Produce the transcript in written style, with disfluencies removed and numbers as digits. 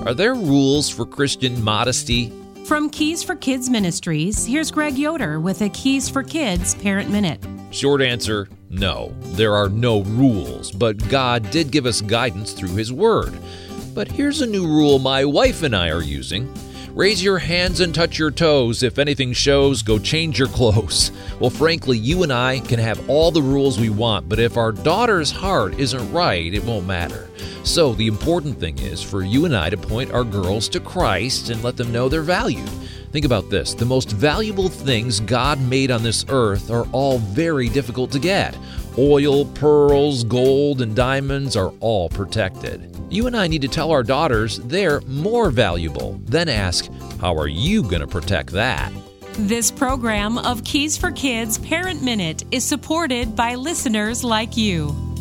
Are there rules for Christian modesty? From Keys for Kids Ministries, here's Greg Yoder with a Keys for Kids Parent Minute. Short answer, no. There are no rules, but God did give us guidance through His Word. But here's a new rule my wife and I are using. Raise your hands and touch your toes. If anything shows, go change your clothes. Well, frankly, you and I can have all the rules we want, but if our daughter's heart isn't right, it won't matter. So the important thing is for you and I to point our girls to Christ and let them know they're valued. Think about this. The most valuable things God made on this earth are all very difficult to get. Oil, pearls, gold, and diamonds are all protected. You and I need to tell our daughters they're more valuable. Then ask, how are you going to protect that? This program of Keys for Kids Parent Minute is supported by listeners like you.